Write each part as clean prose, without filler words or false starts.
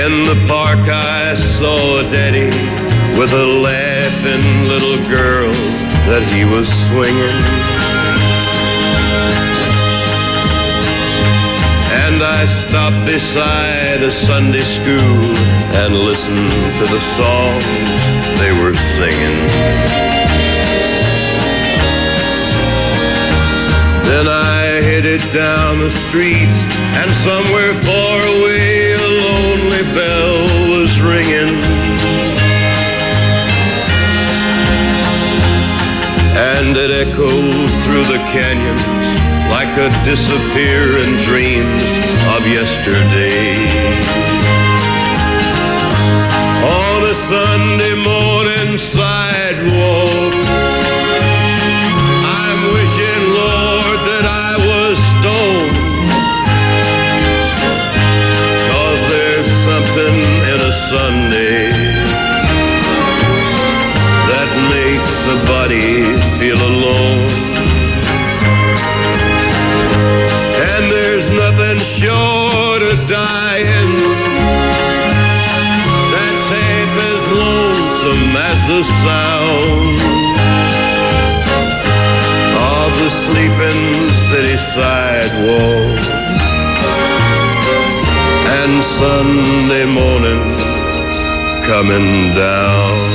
In the park I saw a daddy with a laughing little girl that he was swinging. And I stopped beside a Sunday school and listened to the songs they were singing. Then I headed down the streets, and somewhere far away a lonely bell was ringing. And it echoed through the canyons like a disappearing dreams of yesterday. On a Sunday morning sidewalk, I'm wishing, Lord, that I was stoned. 'Cause there's something in a Sunday that makes a body feel alone. And there's nothing short of dying that's half as lonesome as the sound of the sleeping city sidewalk and Sunday morning coming down.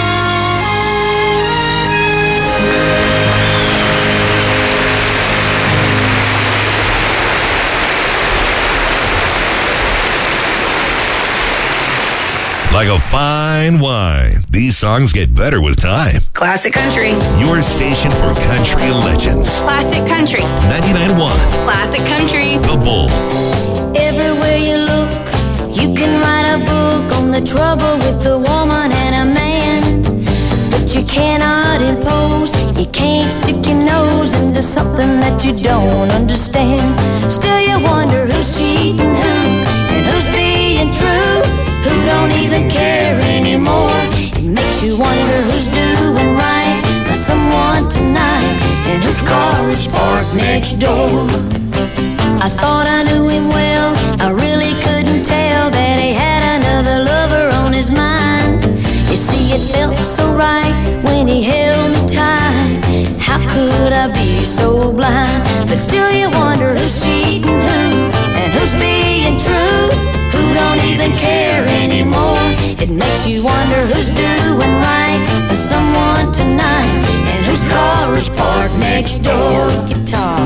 Like a fine wine, these songs get better with time. Classic Country. Your station for country legends. Classic Country. 99.1. Classic Country. The Bull. Everywhere you look, you can write a book on the trouble with a woman and a man. But you cannot impose, you can't stick your nose into something that you don't understand. Still you wonder who's cheating who, and who's being true, who don't even care anymore. It makes you wonder who's doing right by someone tonight, and whose car is parked next door. I thought I knew him well, I really couldn't tell that he had another lover on his mind. You see, it felt so right when he held me tight. How could I be so blind? But still you wonder who's cheating who, and who's being true, who don't even care anymore. It makes you wonder who's doing right by someone tonight, and whose car is parked next door. Guitar.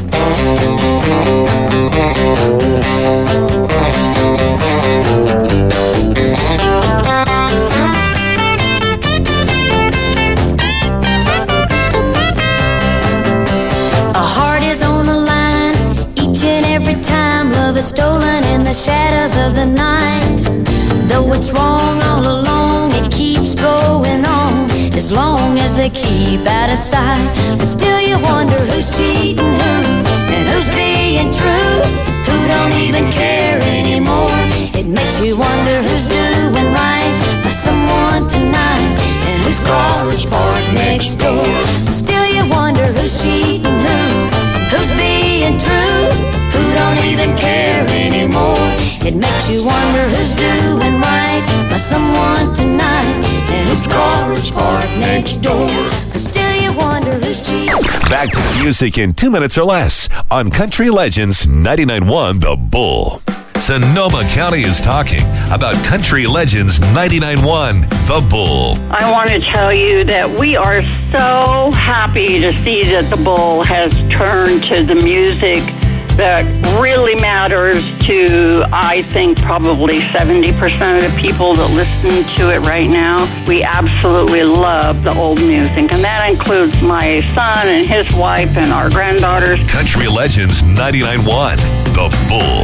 A heart is on the line each and every time. Love is stolen in the shadows of the night. Though it's wrong all along, it keeps going on as long as they keep out of sight. But still you wonder who's cheating who, and who's being true, who don't even care anymore. It makes you wonder who's doing right by someone tonight, and whose car is parked next door. But still you wonder who's cheating who, who's being true, who don't even care anymore. It makes you wonder who's doing right by someone tonight, and whose car is parked next door. But still you wonder who's cheating. Back to the music in 2 minutes or less on Country Legends 99.1 The Bull. Sonoma County is talking about Country Legends 99.1 The Bull. I want to tell you that we are so happy to see that The Bull has turned to the music that really matters to, I think, probably 70% of the people that listen to it right now. We absolutely love the old music, and that includes my son and his wife and our granddaughters. Country Legends 99.1 The Bull.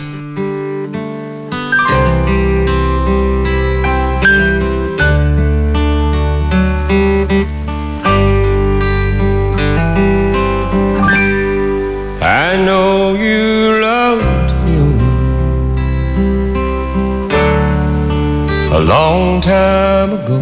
I know you loved him a long time ago,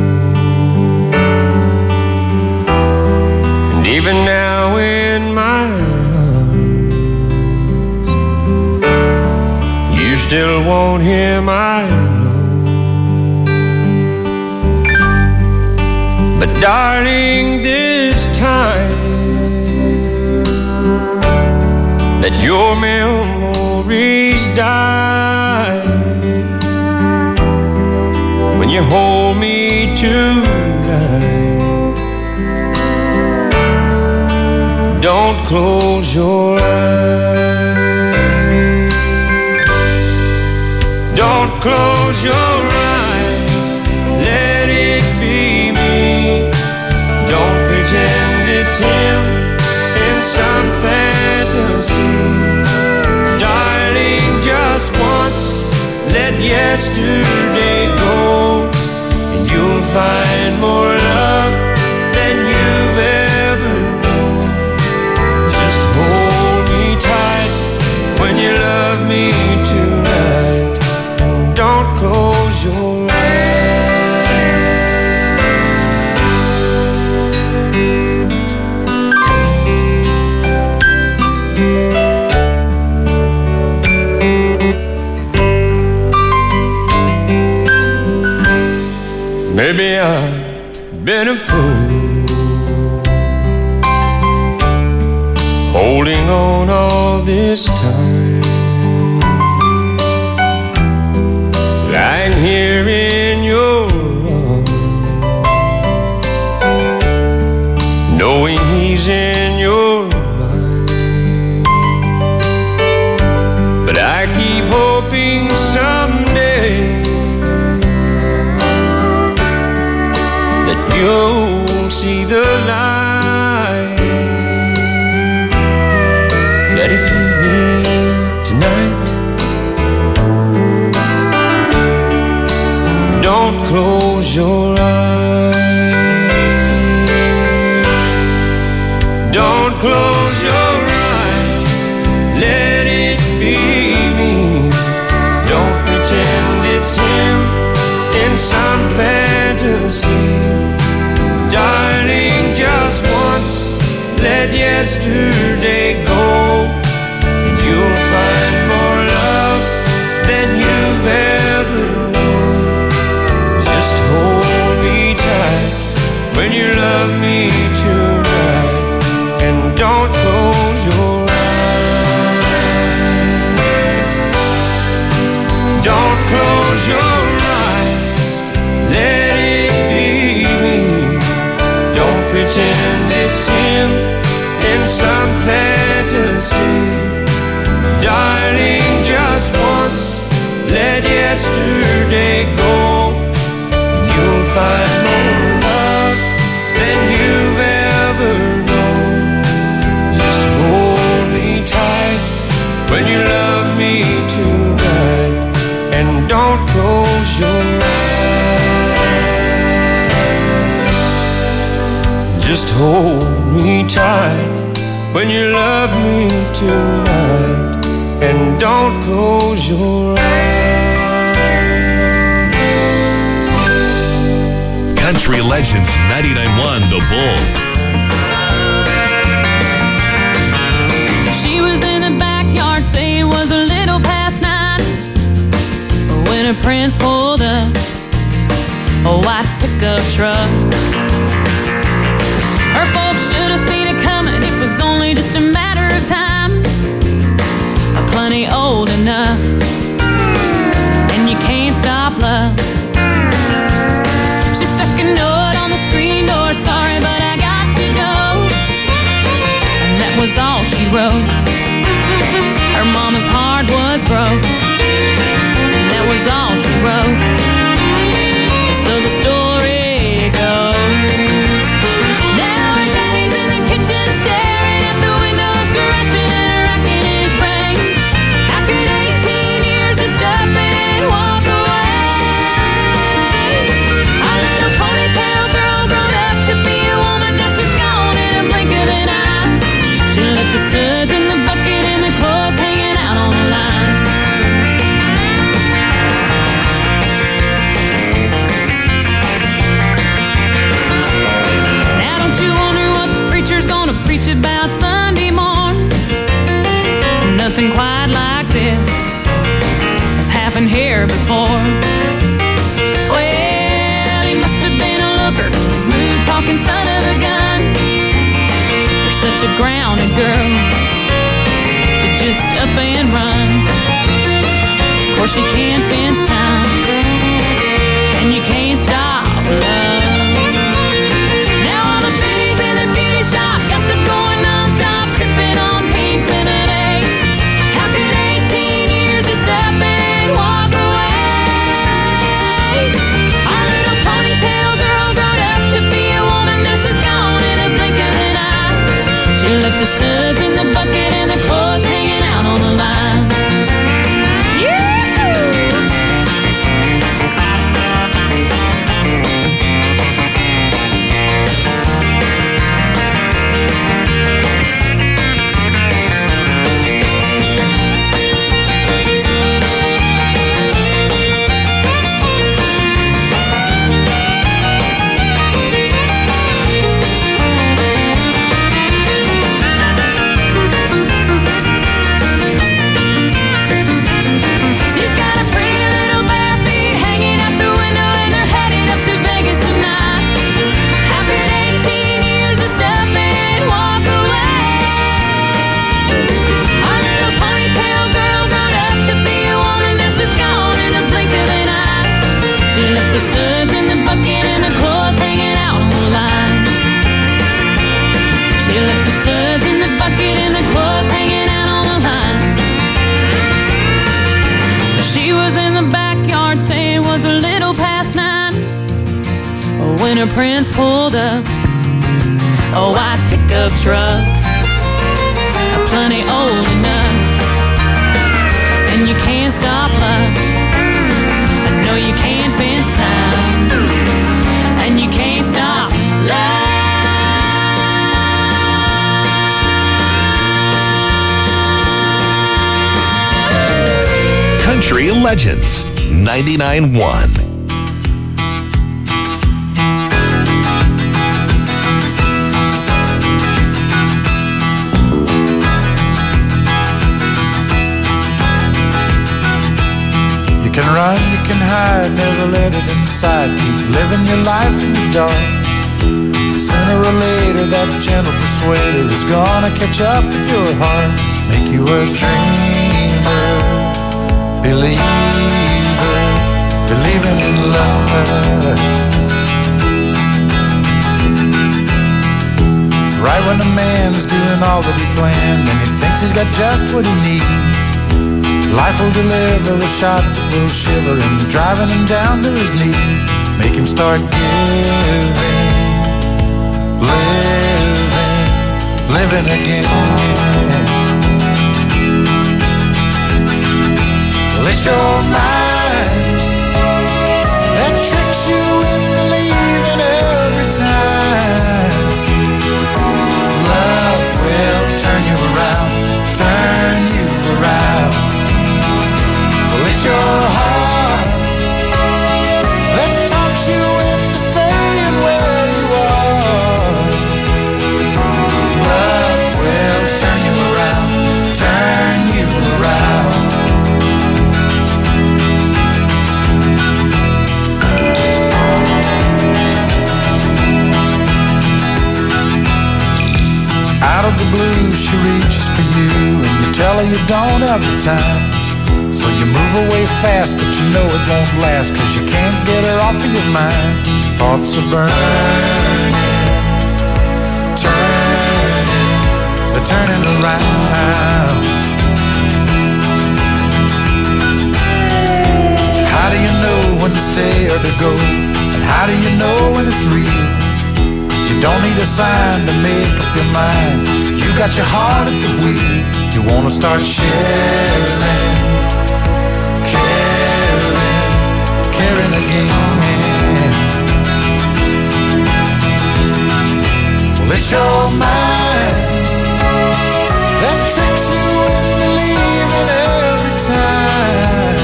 and even now in my arms you still want him, I know. But darling, this time let your memories die. When you hold me tonight, don't close your eyes. Don't close your eyes, let it be me. Don't pretend it's him in some fantasy. Darling, just once, let yesterday go, and you'll find more love than you've ever known. Just hold me tight when you love me tonight, and don't close your Maybe I've been a fool, holding on all this time, lying here in your arms, knowing he's in your mind. But I keep hoping someday you'll see the light. Let it be me tonight. Don't close your eyes. Don't close your eyes, let it be me. Don't pretend it's him in some fantasy. Darling, just once, let yesterday go, and you'll find more love than you've ever known. Just hold me tight when you love me tonight, and don't close your eyes. Don't close your eyes, let it be me. Don't pretend it's him in some fantasy. Darling, just once, let yesterday go, and you'll find more love than you've ever known. Just hold me tight when you love me tonight, and don't close your eyes. Just hold me tight when you love me tonight, and don't close your eyes. Country Legends 99.1 The Bull. She was in the backyard, say it was a little past 9, when her prince pulled up a white pickup truck. Her folks should have seen it coming, it was only just a matter of time. Plenty old enough, and you can't stop love. She stuck a note on the screen door, sorry but I got to go. And that was all she wrote. Her mama's heart was broke, and that was all she wrote. So the story goes, now her daddy's in the kitchen staring at the window, scratching and racking his brain. How before. Well, he must have been a looker, smooth talking son of a gun. You're such a grounded girl to just up and run. Of course you can't fence time, and you can't stop love. Now all the biddies in the beauty shop gossip going non-stop, sipping on pink lemonade. How could 18 years just up and walk away? Our little ponytail girl grown up to be a woman, now she's gone in a blink of an eye. She left the suds in the bucket and the clothes hanging out on the line. When her prince pulled up a white pickup truck, plenty old enough, and you can't stop luck. I know you can't fence time, and you can't stop love. Country Legends 99.1. You can run, you can hide, never let it inside. Keep living your life in the dark. Sooner or later that gentle persuader is gonna catch up with your heart. Make you a dreamer, believer, believing in love. Right when a man's doing all that he planned and he thinks he's got just what he needs, life will deliver a shot that will shiver him, driving him down to his knees. Make him start giving, living again. Well, it's your mind that tricks you into believing every time. Love will turn you around, turn you around. It's your heart that talks you into staying where you are. Love will turn you around, turn you around. Out of the blue she reaches for you, and you tell her you don't have the time. So you move away fast, but you know it won't last, 'cause you can't get her off of your mind. Thoughts are burning, turning, they're turning around. How do you know when to stay or to go? And how do you know when it's real? You don't need a sign to make up your mind. You got your heart at the wheel. You wanna start sharing, caring again. Well, it's your mind that tricks you into believing every time.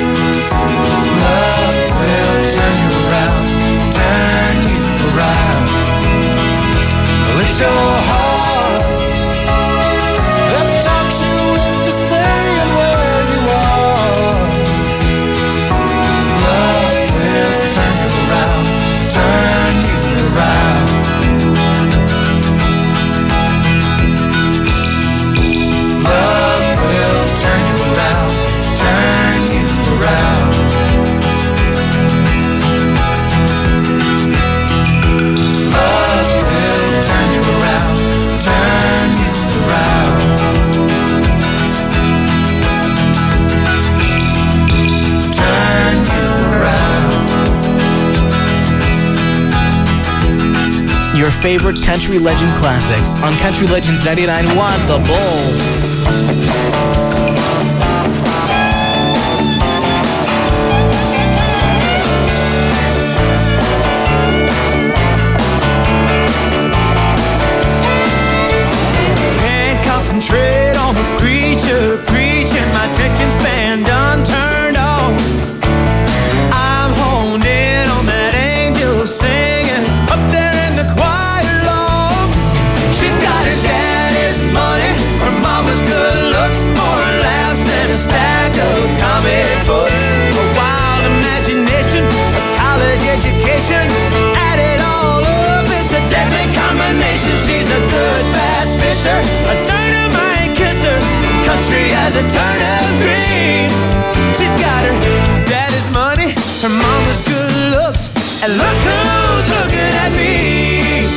Love will turn you around, turn you around. Well, it's your heart that talks you into staying where you are. favorite country legend classics on Country Legends 99.1 The Bull. Concentrate on the preacher preaching, my attention span done turned off. I'm honed in on that angel singing up there in the choir loft. She's got her daddy's money, her mama's good looks, more laughs than a stack of comic books. A wild imagination, a college education, add it all up, it's a deadly combination. She's a good bass fisher, a country as a turnip green. She's got her daddy's money, her mama's good looks, and look who's looking at me.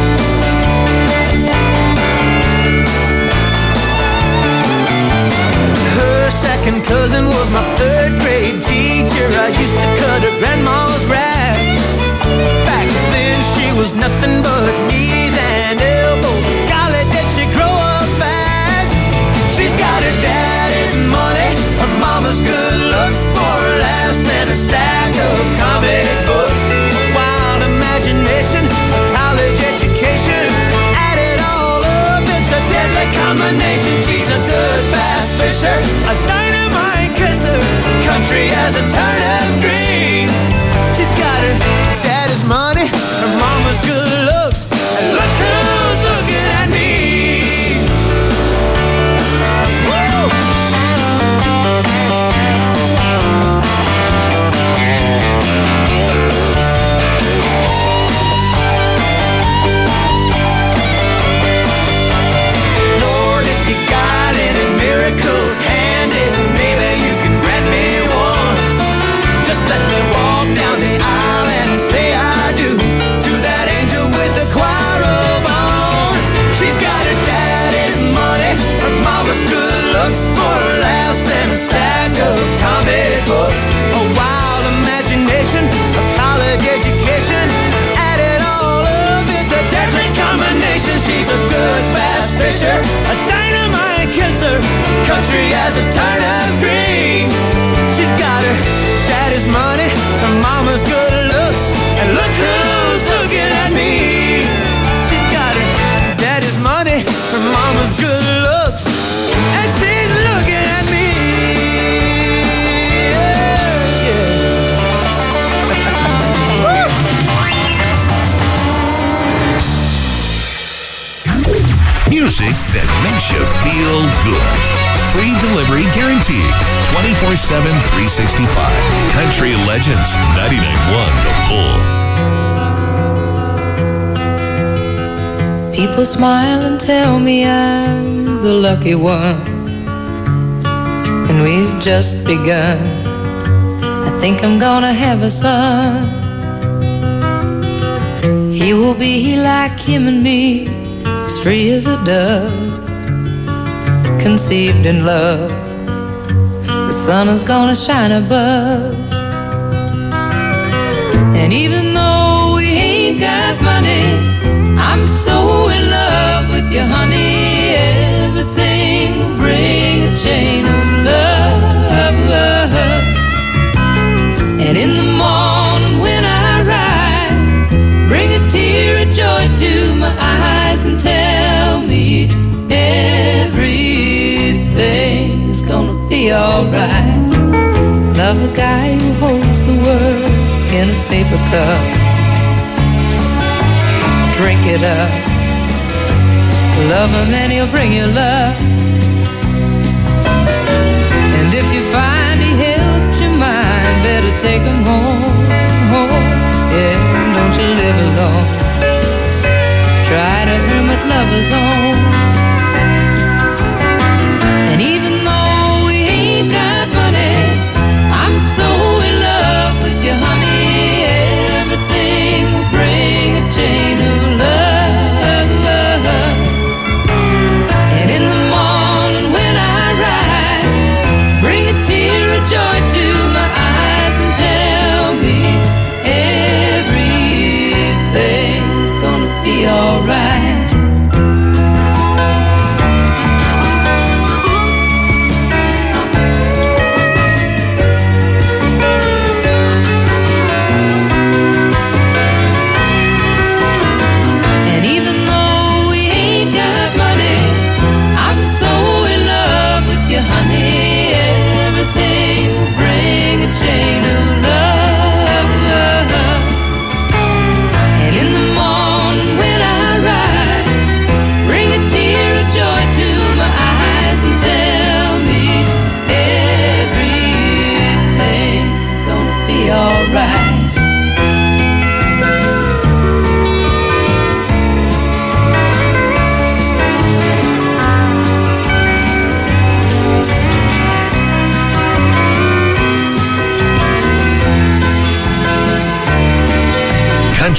Her second cousin was my third grade teacher. I used to cut her grandma's grass. Back then she was nothing but knees and elbows. Golly, did she grow up fast. She's got her daddy's money, her mama's good looks, more laughs than a stack of comic books. A wild imagination, a college education, add it all up, it's a deadly combination. She's a good bass fisher, a dynamite kisser, country as a turnip green. She's got her daddy's money, her mama's good looks, and look who's looking at me. Lord, if you got any miracles handy, maybe you can grant me one. Just let me walk down the aisle and say I do to that angel with the choir robe on. She's got her daddy's money, her mama's good looks, more laughs than a stack of comic books. A wild imagination, a college education, add it all up, it's a deadly combination. She's a good bass fisher, a dynamite kisser, country as a turnip green. She's got her daddy's money, her mama's good looks, and look who's looking at me. She's got her daddy's money, her mama's good looks, and she's looking at me. Yeah, yeah. Music that makes you feel good. Free delivery guaranteed. 24/7, 365. Country Legends 99.1 The Bull. People smile and tell me I'm the lucky one, and we've just begun. I think I'm gonna have a son. He will be like him and me, as free as a dove, conceived in love. The sun is gonna shine above. And even though we ain't got money, I'm so in love with you, honey. Everything will bring a chain of love. And in the morning when I rise, bring a tear of joy to my eyes and tell me everything's gonna be alright. Love a guy who holds the world in a paper cup. Drink it up. Love him and he'll bring you love. And if you find he helps your mind, better take him home. Yeah, don't you live alone. Try to earn what lovers own. And even though we ain't got money, I'm so in love with you, honey. Everything will bring a chain of love. And in the morning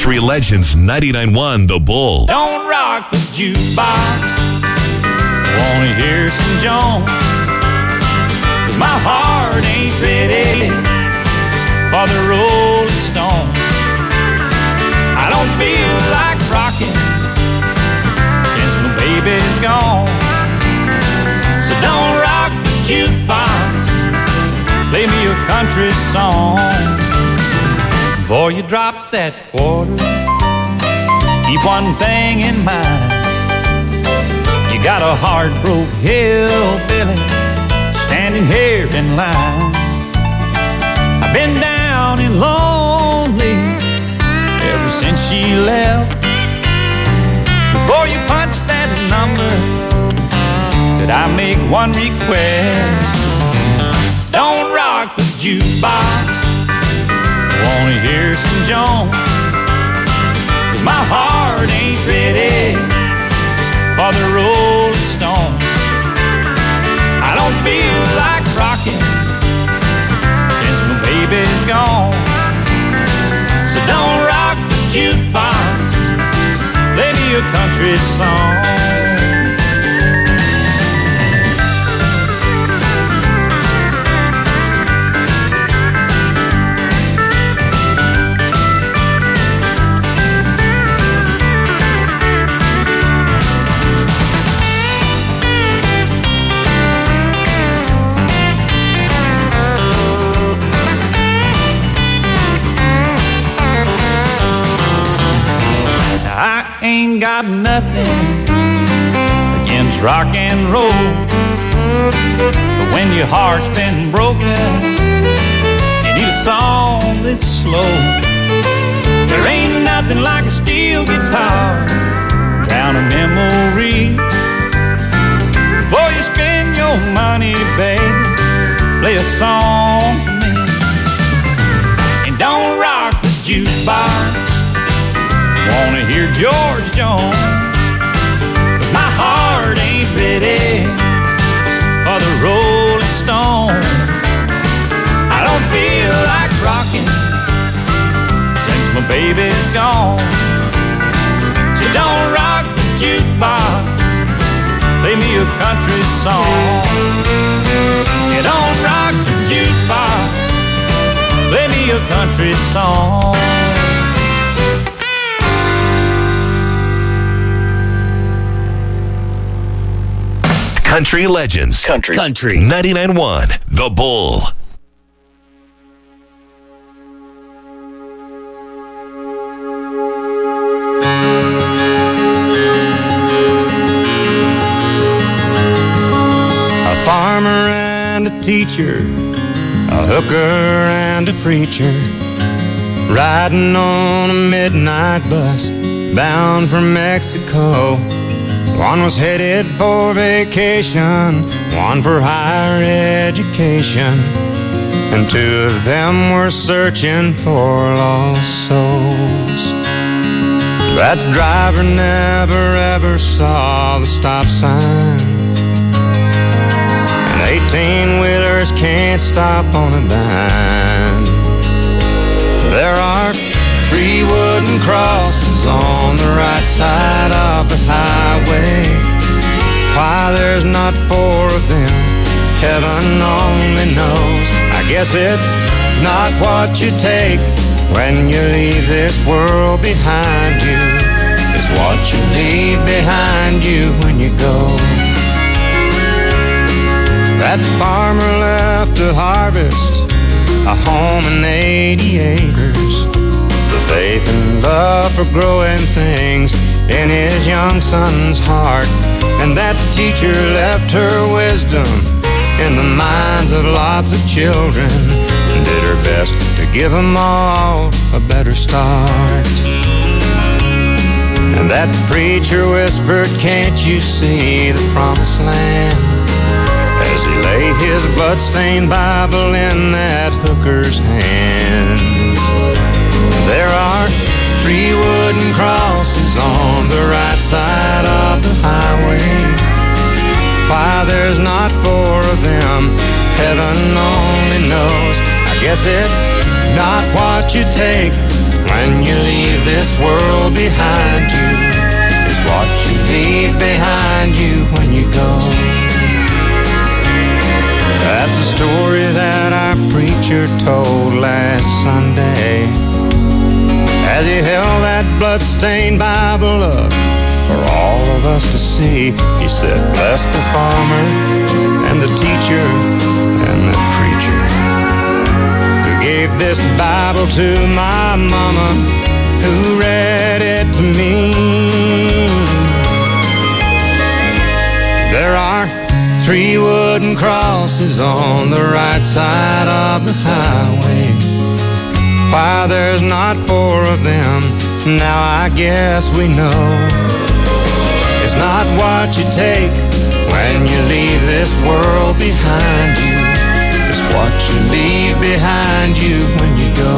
Country Legends 99.1 The Bull. Don't rock the jukebox. Wanna hear some Jones? 'Cause my heart ain't ready for the Rolling Stones. I don't feel like rocking since my baby's gone. So don't rock the jukebox. Play me a country song. Before you drop that quarter, keep one thing in mind. You got a heart-broke hillbilly standing here in line. I've been down and lonely ever since she left. Before you punch that number, could I make one request? Don't rock the jukebox. I wanna hear some Jones. 'Cause my heart ain't ready for the Rolling Stones. I don't feel like rocking since my baby's gone. So don't rock the jukebox. Play me a country song. Ain't got nothing against rock and roll, but when your heart's been broken, you need a song that's slow. There ain't nothing like a steel guitar, drown a memory. Before you spend your money, baby, play a song for me. And don't rock the jukebox. Wanna hear George Jones? 'Cause my heart ain't ready for the Rolling Stones. I don't feel like rocking since my baby's gone. So don't rock the jukebox. Play me a country song. You don't rock the jukebox. Play me a country song. Country Legends. Country 99.1 The Bull. A farmer and a teacher, a hooker and a preacher, riding on a midnight bus bound for Mexico. One was headed for vacation, one for higher education, and two of them were searching for lost souls. That driver never ever saw the stop sign, and 18-wheelers can't stop on a dime. There are 3 wooden crosses on the right side of the highway. Why there's not 4 of them, heaven only knows. I guess it's not what you take when you leave this world behind you. It's what you leave behind you when you go. That farmer left to harvest a home and 80 acres, the faith and love for growing things in his young son's heart. And that teacher left her wisdom in the minds of lots of children, and did her best to give them all a better start. And that preacher whispered, "Can't you see the promised land?" as he lay his blood-stained Bible in that hooker's hand. There are 3 wooden crosses on the right side of the highway. Why there's not 4 of them, heaven only knows. I guess it's not what you take when you leave this world behind you is what you leave behind you when you go. That's a story that our preacher told last Sunday as he held that blood-stained Bible up for all of us to see. He said, bless the farmer and the teacher and the preacher who gave this Bible to my mama, who read it to me. There are 3 wooden crosses on the right side of the highway. Why there's not 4 of them, now I guess we know. It's not what you take when you leave this world behind you, it's what you leave behind you when you go.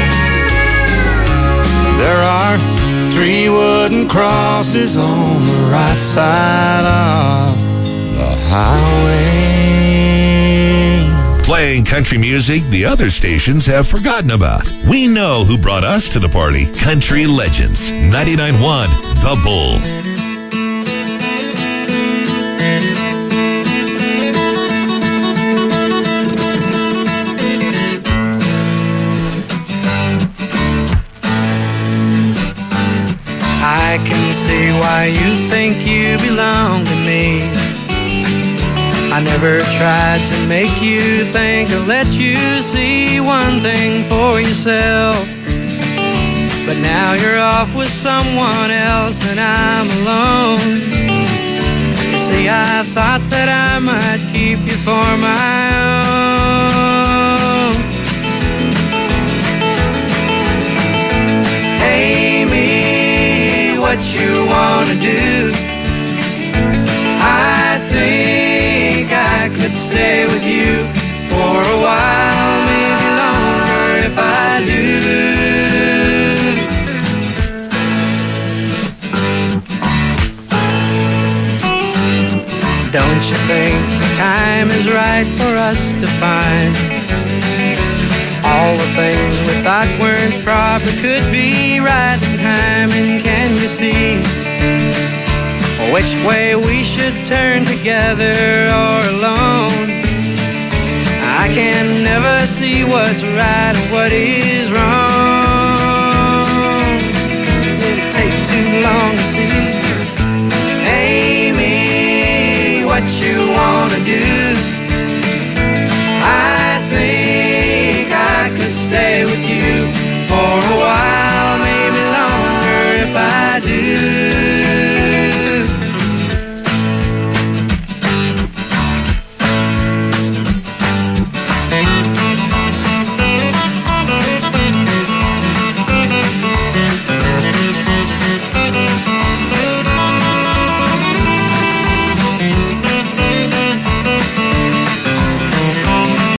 There are 3 wooden crosses on the right side of the highway. Playing country music the other stations have forgotten about. We know who brought us to the party. Country Legends, 99.1 The Bull. I can see why you think you belong to me. I never tried to make you think or let you see one thing for yourself. But now you're off with someone else and I'm alone. You see, I thought that I might keep you for my own. Hey, me, what you wanna do? I think I could stay with you for a while, maybe longer if I do. Don't you think the time is right for us to find all the things we thought weren't proper could be right in time? And can you see which way we should turn, together or alone? I can never see what's right and what is wrong. Did it take too long to see? Amy, what you wanna do?